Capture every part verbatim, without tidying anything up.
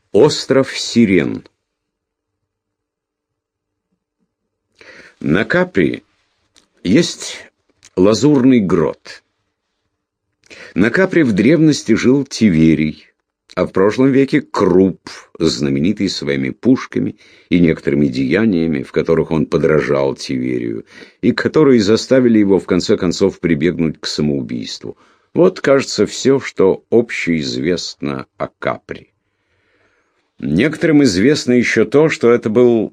Остров Сирен. На Капри есть лазурный грот. На Капри в древности жил Тиверий, а в прошлом веке Круп, знаменитый своими пушками и некоторыми деяниями, в которых он подражал Тиверию, и которые заставили его в конце концов прибегнуть к самоубийству. Вот, кажется, все, что общеизвестно о Капри. Некоторым известно еще то, что это был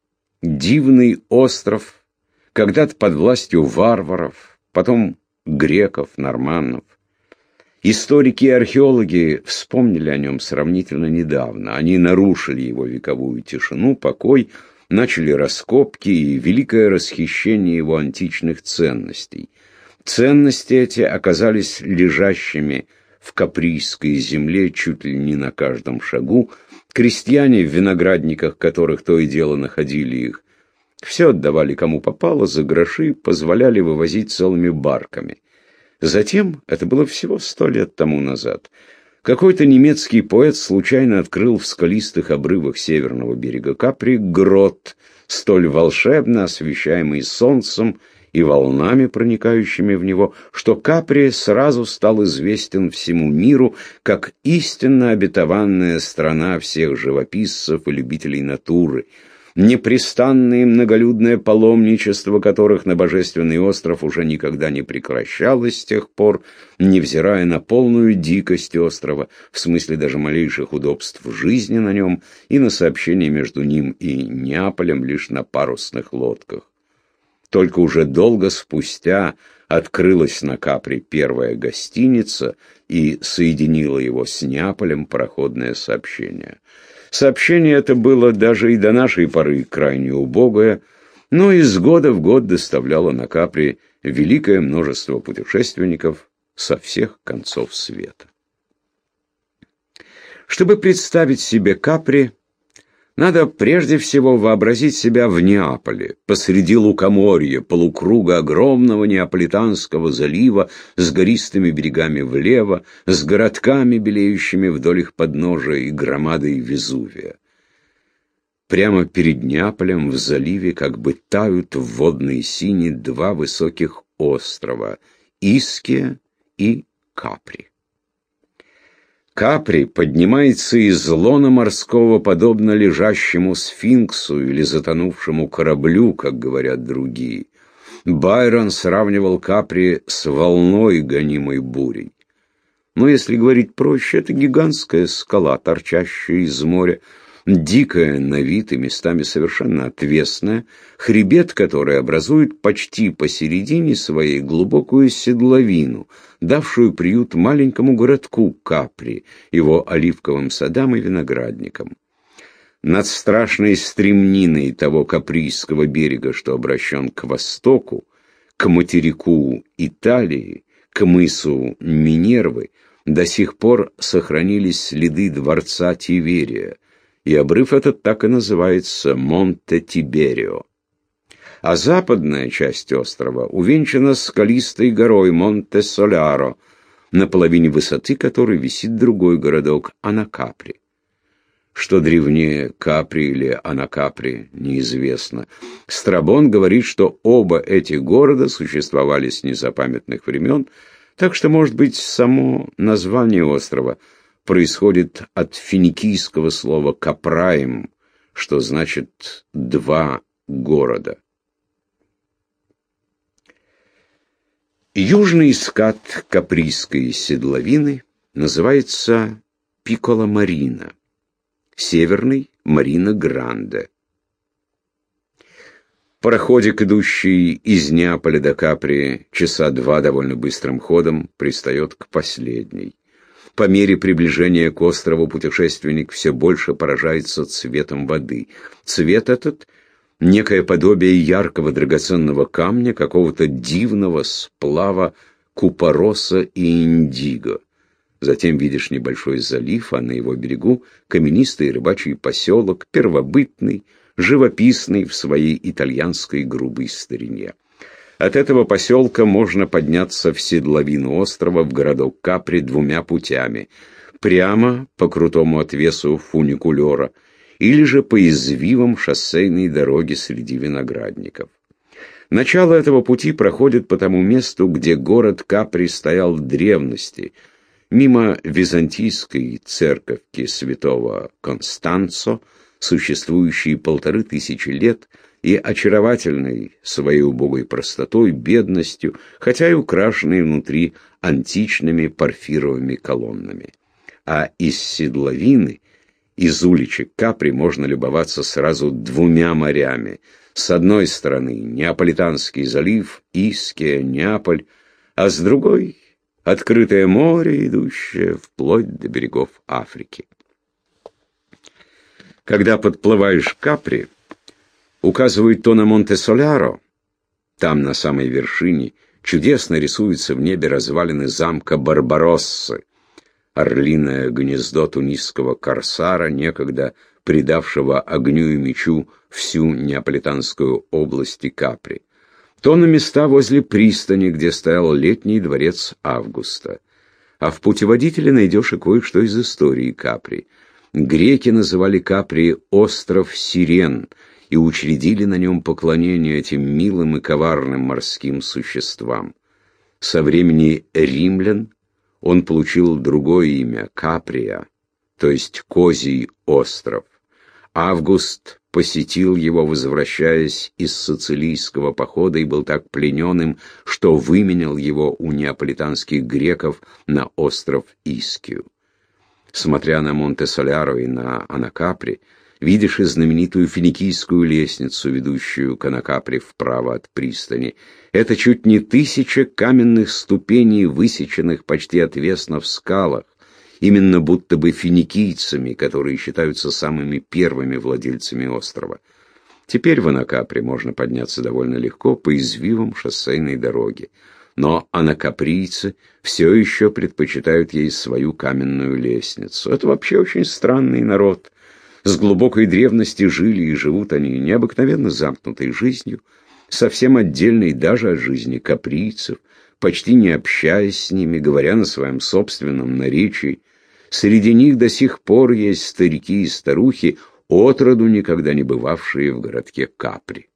дивный остров, когда-то под властью варваров, потом греков, норманнов. Историки и археологи вспомнили о нем сравнительно недавно. Они нарушили его вековую тишину, покой, начали раскопки и великое расхищение его античных ценностей. Ценности эти оказались лежащими в каприйской земле чуть ли не на каждом шагу. Крестьяне, в виноградниках которых то и дело находили их, все отдавали кому попало за гроши, позволяли вывозить целыми барками. Затем, это было всего сто лет тому назад, какой-то немецкий поэт случайно открыл в скалистых обрывах северного берега Капри грот, столь волшебно освещаемый солнцем и волнами, проникающими в него, что Капри сразу стал известен всему миру как истинно обетованная страна всех живописцев и любителей натуры, непрестанное и многолюдное паломничество которых на Божественный остров уже никогда не прекращалось с тех пор, невзирая на полную дикость острова, в смысле даже малейших удобств жизни на нем и на сообщение между ним и Неаполем лишь на парусных лодках. Только уже долго спустя открылась на Капри первая гостиница и соединила его с Неаполем пароходное сообщение. Сообщение это было даже и до нашей поры крайне убогое, но из года в год доставляло на Капри великое множество путешественников со всех концов света. Чтобы представить себе Капри, надо прежде всего вообразить себя в Неаполе, посреди лукоморья, полукруга огромного Неаполитанского залива с гористыми берегами влево, с городками, белеющими вдоль их подножия и громадой Везувия. Прямо перед Неаполем в заливе как бы тают в водной сине два высоких острова — Иския и Капри. Капри поднимается из лона морского, подобно лежащему сфинксу или затонувшему кораблю, как говорят другие. Байрон сравнивал Капри с волной, гонимой бурей. Но если говорить проще, это гигантская скала, торчащая из моря, дикая на вид и местами совершенно отвесная, хребет которой образует почти посередине своей глубокую седловину, давшую приют маленькому городку Капри, его оливковым садам и виноградникам. Над страшной стремниной того Каприйского берега, что обращен к востоку, к материку Италии, к мысу Минервы, до сих пор сохранились следы дворца Тиверия, и обрыв этот так и называется Монте-Тиберио. А западная часть острова увенчана скалистой горой Монте-Соляро, на половине высоты которой висит другой городок Анакапри. Что древнее, Капри или Анакапри, неизвестно. Страбон говорит, что оба эти города существовали с незапамятных времен, так что, может быть, само название острова происходит от финикийского слова «капраим», что значит «два города». Южный скат Каприйской седловины называется Пикколо-Марина, северный — Марина-Гранде. Пароходик, идущий из Неаполя до Капри часа два довольно быстрым ходом, пристает к последней. По мере приближения к острову путешественник все больше поражается цветом воды. Цвет этот — некое подобие яркого драгоценного камня, какого-то дивного сплава купороса и индиго. Затем видишь небольшой залив, а на его берегу каменистый рыбачий поселок, первобытный, живописный в своей итальянской грубой старине. От этого поселка можно подняться в седловину острова, в городок Капри, двумя путями. прямо по крутому отвесу фуникулера или же по извивам шоссейной дороги среди виноградников. Начало этого пути проходит по тому месту, где город Капри стоял в древности, мимо византийской церковки святого Констанцо, существующей полторы тысячи лет и очаровательной своей убогой простотой, бедностью, хотя и украшенной внутри античными порфировыми колоннами. А из седловины, из уличек Капри, можно любоваться сразу двумя морями. С одной стороны Неаполитанский залив, Иския, Неаполь, а с другой — открытое море, идущее вплоть до берегов Африки. Когда подплываешь к Капри, указывают то на Монте-Соляро, там, на самой вершине, чудесно рисуются в небе развалины замка Барбароссы, орлиное гнездо тунисского корсара, некогда придавшего огню и мечу всю неаполитанскую область и Капри, то на места возле пристани, где стоял летний дворец Августа. А в путеводителе найдешь и кое-что из истории Капри. Греки называли Капри «остров Сирен» и учредили на нем поклонение этим милым и коварным морским существам. Со времени римлян он получил другое имя — Каприя, то есть Козий остров. Август посетил его, возвращаясь из сицилийского похода, и был так пленен им, что выменял его у неаполитанских греков на остров Искию. Смотря на Монте-Соляро и на Анакапри, видишь и знаменитую финикийскую лестницу, ведущую к Анакапри вправо от пристани. Это чуть не тысяча каменных ступеней, высеченных почти отвесно в скалах, именно будто бы финикийцами, которые считаются самыми первыми владельцами острова. Теперь в Анакапри можно подняться довольно легко по извивам шоссейной дороги. Но анакаприйцы все еще предпочитают ей свою каменную лестницу. Это вообще очень странный народ. С глубокой древности жили и живут они необыкновенно замкнутой жизнью, совсем отдельной даже от жизни каприйцев, почти не общаясь с ними, говоря на своем собственном наречии. Среди них до сих пор есть старики и старухи, отроду никогда не бывавшие в городке Капри.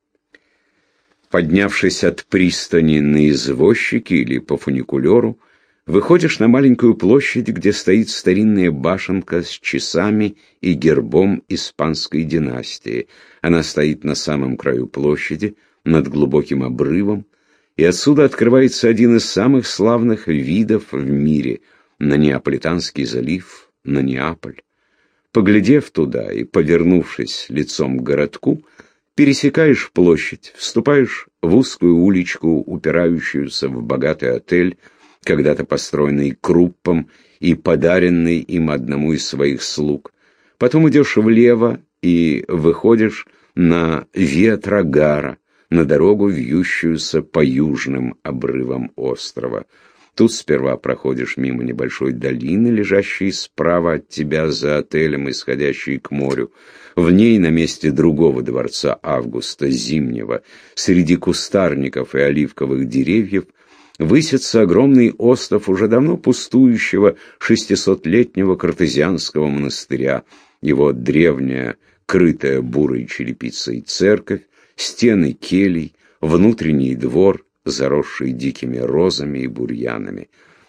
Поднявшись от пристани на извозчике или по фуникулеру, выходишь на маленькую площадь, где стоит старинная башенка с часами и гербом испанской династии. Она стоит на самом краю площади, над глубоким обрывом, и отсюда открывается один из самых славных видов в мире на Неаполитанский залив, на Неаполь. Поглядев туда и повернувшись лицом к городку, пересекаешь площадь, вступаешь в узкую уличку, упирающуюся в богатый отель, когда-то построенный Круппом и подаренный им одному из своих слуг. Потом идешь влево и выходишь на Виа Трагара, на дорогу, вьющуюся по южным обрывам острова. Тут сперва проходишь мимо небольшой долины, лежащей справа от тебя за отелем, исходящей к морю. В ней, на месте другого дворца Августа, зимнего, среди кустарников и оливковых деревьев, высится огромный остров уже давно пустующего шестисотлетнего картезианского монастыря, его древняя, крытая бурой черепицей церковь, стены келий, внутренний двор, заросший дикими розами и бурьянами.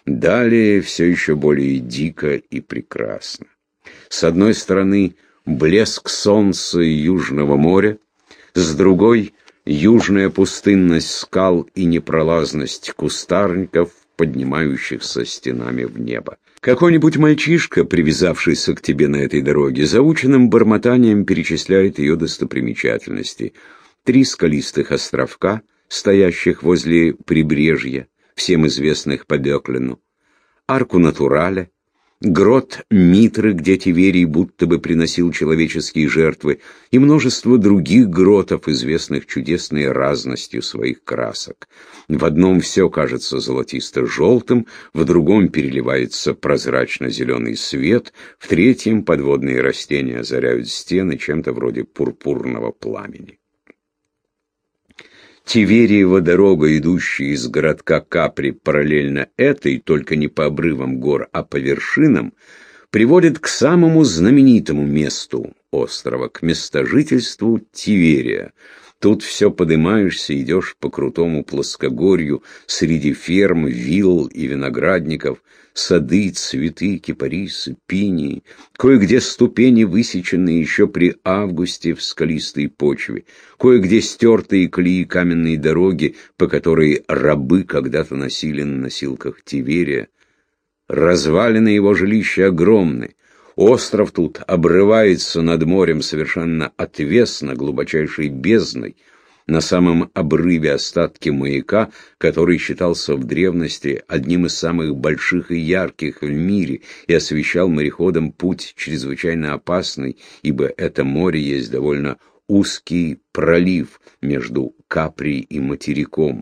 Далее все еще более дико и прекрасно. С одной стороны блеск солнца и южного моря, с другой — южная пустынность скал и непролазность кустарников, поднимающихся стенами в небо. Какой-нибудь мальчишка, привязавшийся к тебе на этой дороге, заученным бормотанием перечисляет ее достопримечательности. Три скалистых островка, стоящих возле прибрежья, всем известных по Бёклину, арку Натураля, грот Митры, где Тиверий будто бы приносил человеческие жертвы, и множество других гротов, известных чудесной разностью своих красок. В одном все кажется золотисто-желтым, в другом переливается прозрачно-зеленый свет, в третьем подводные растения озаряют стены чем-то вроде пурпурного пламени. Тивериева дорога, идущая из городка Капри параллельно этой, только не по обрывам гор, а по вершинам, приводит к самому знаменитому месту острова, к местожительству Тиверия. Тут все подымаешься, идешь по крутому плоскогорью, среди ферм, вилл и виноградников, сады, цветы, кипарисы, пинии, кое-где ступени, высеченные еще при августе в скалистой почве, кое-где стертые колеи каменной дороги, по которой рабы когда-то носили на носилках Тиверия. Развалины его жилища огромны. Остров тут обрывается над морем совершенно отвесно, глубочайшей бездной. На самом обрыве остатки маяка, который считался в древности одним из самых больших и ярких в мире и освещал мореходам путь чрезвычайно опасный, ибо это море есть довольно узкий пролив между Капри и материком.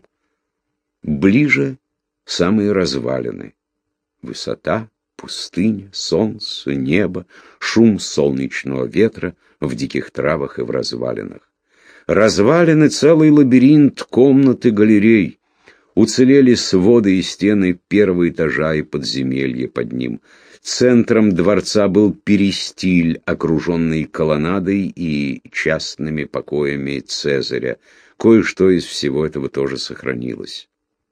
Ближе самые развалины. Высота, пустыня, солнце, небо, шум солнечного ветра в диких травах и в развалинах. Развалины — целый лабиринт комнат и галерей. Уцелели своды и стены первого этажа и подземелья под ним. Центром дворца был перистиль, окруженный колоннадой и частными покоями Цезаря. Кое-что из всего этого тоже сохранилось.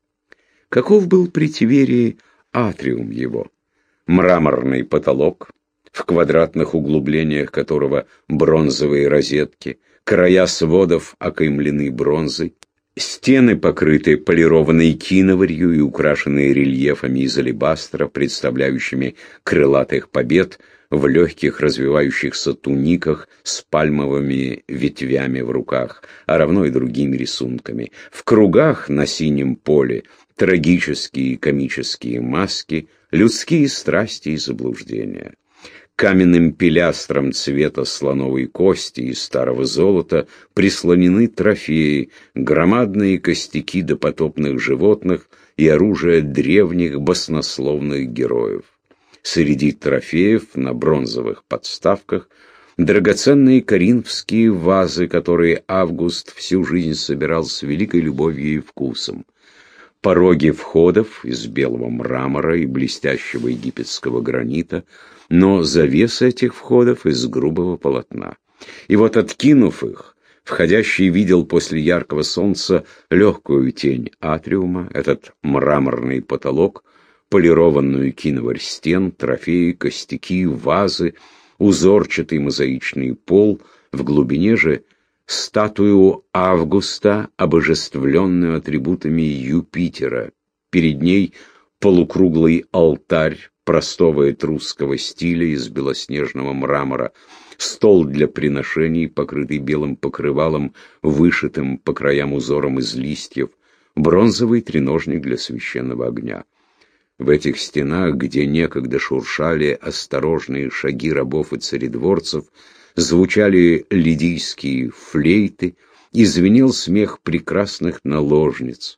Каков был при Тиверии атриум его? Мраморный потолок, в квадратных углублениях которого бронзовые розетки, края сводов окаймлены бронзой, стены покрыты полированной киноварью и украшенные рельефами из алебастра, представляющими крылатых побед в легких развивающихся туниках с пальмовыми ветвями в руках, а равно и другими рисунками. В кругах на синем поле трагические и комические маски, людские страсти и заблуждения. Каменным пилястром цвета слоновой кости и старого золота прислонены трофеи, громадные костяки допотопных животных и оружие древних баснословных героев. Среди трофеев на бронзовых подставках драгоценные коринфские вазы, которые Август всю жизнь собирал с великой любовью и вкусом. Пороги входов из белого мрамора и блестящего египетского гранита, но завесы этих входов из грубого полотна. И вот, откинув их, входящий видел после яркого солнца легкую тень атриума, этот мраморный потолок, полированную киноварь стен, трофеи, костяки, вазы, узорчатый мозаичный пол, в глубине же статую Августа, обожествленную атрибутами Юпитера. Перед ней полукруглый алтарь простого этрусского стиля из белоснежного мрамора, стол для приношений, покрытый белым покрывалом, вышитым по краям узором из листьев, бронзовый треножник для священного огня. В этих стенах, где некогда шуршали осторожные шаги рабов и царедворцев, звучали лидийские флейты, и звенел смех прекрасных наложниц.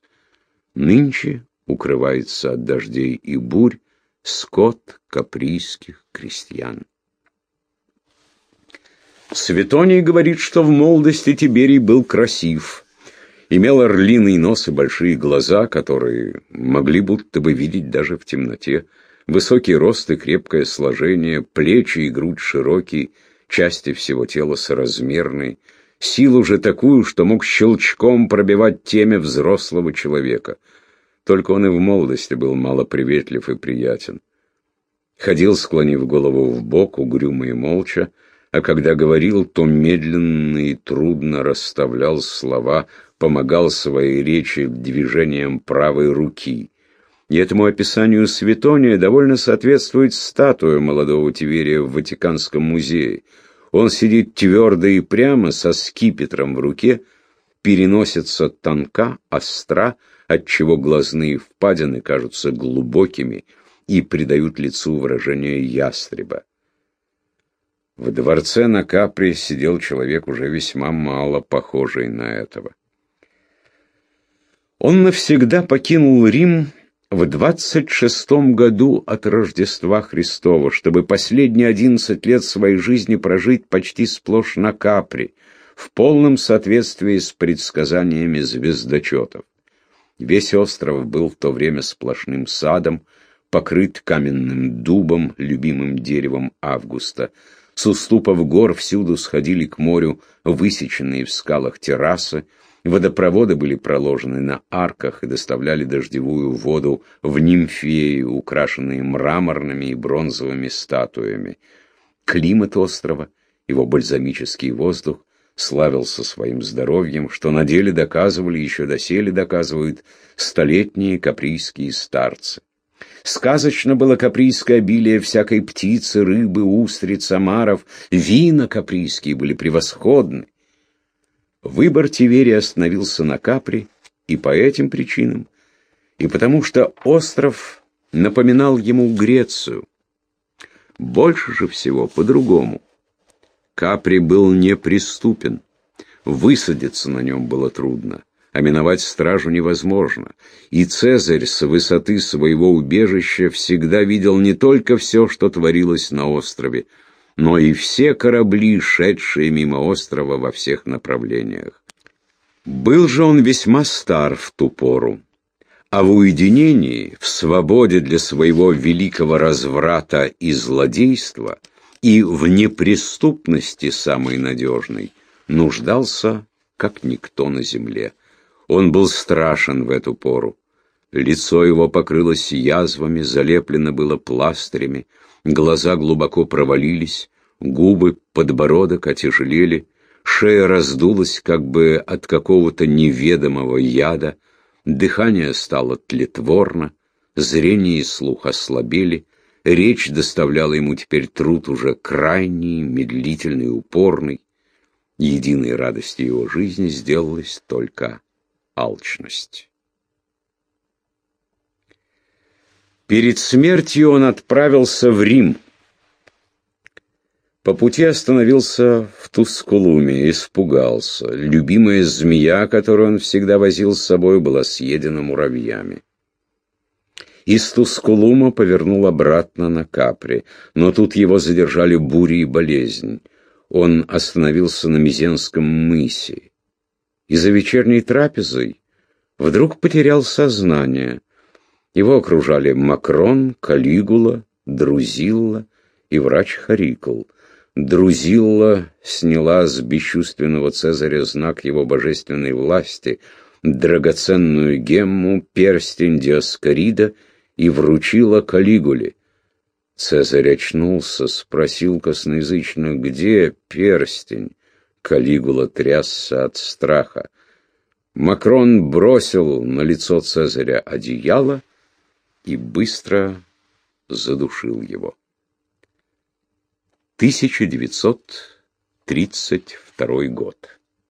Нынче укрывается от дождей и бурь скот каприйских крестьян. Светоний говорит, что в молодости Тиберий был красив, имел орлиный нос и большие глаза, которые могли будто бы видеть даже в темноте, высокий рост и крепкое сложение, плечи и грудь широкие, части всего тела соразмерные, силу же такую, что мог щелчком пробивать темя взрослого человека. Только он и в молодости был малоприветлив и приятен. Ходил, склонив голову вбок, угрюмо и молча, а когда говорил, то медленно и трудно расставлял слова, помогал своей речи движением правой руки. И этому описанию Светония довольно соответствует статуя молодого Тиверия в Ватиканском музее. Он сидит твердо и прямо, со скипетром в руке, переносится тонка, остра, отчего глазные впадины кажутся глубокими и придают лицу выражение ястреба. В дворце на Капри сидел человек, уже весьма мало похожий на этого. Он навсегда покинул Рим в двадцать шестом году от Рождества Христова, чтобы последние одиннадцать лет своей жизни прожить почти сплошь на Капри, в полном соответствии с предсказаниями звездочетов. Весь остров был в то время сплошным садом, покрыт каменным дубом, любимым деревом Августа. С уступов гор всюду сходили к морю высеченные в скалах террасы, водопроводы были проложены на арках и доставляли дождевую воду в нимфеи, украшенные мраморными и бронзовыми статуями. Климат острова, его бальзамический воздух, славился своим здоровьем, что на деле доказывали, еще доселе доказывают столетние каприйские старцы. Сказочно было каприйское обилие всякой птицы, рыбы, устриц, омаров. Вина каприйские были превосходны. Выбор Тиверия остановился на Капри и по этим причинам, и потому что остров напоминал ему Грецию. Больше же всего по-другому. Капри был неприступен. Высадиться на нем было трудно, а миновать стражу невозможно. И Цезарь с высоты своего убежища всегда видел не только все, что творилось на острове, но и все корабли, шедшие мимо острова во всех направлениях. Был же он весьма стар в ту пору, а в уединении, в свободе для своего великого разврата и злодейства и в неприступности самой надежной нуждался, как никто на земле. Он был страшен в эту пору. Лицо его покрылось язвами, залеплено было пластырями, глаза глубоко провалились, губы, подбородок отяжелели, шея раздулась как бы от какого-то неведомого яда, дыхание стало тлетворно, зрение и слух ослабели, речь доставляла ему теперь труд уже крайний, медлительный, упорный. Единой радостью его жизни сделалась только алчность. Перед смертью он отправился в Рим. По пути остановился в Тускулуме, испугался. Любимая змея, которую он всегда возил с собой, была съедена муравьями. Из Тускулума повернул обратно на Капри, но тут его задержали бури и болезнь. Он остановился на Мизенском мысе и за вечерней трапезой вдруг потерял сознание. Его окружали Макрон, Калигула, Друзилла и врач Харикл. Друзилла сняла с бесчувственного Цезаря знак его божественной власти, драгоценную гемму, перстень Диоскорида, и вручила Калигуле. Цезарь очнулся, спросил косноязычно, где перстень? Калигула трясся от страха. Макрон бросил на лицо Цезаря одеяло и быстро задушил его. тысяча девятьсот тридцать второй год.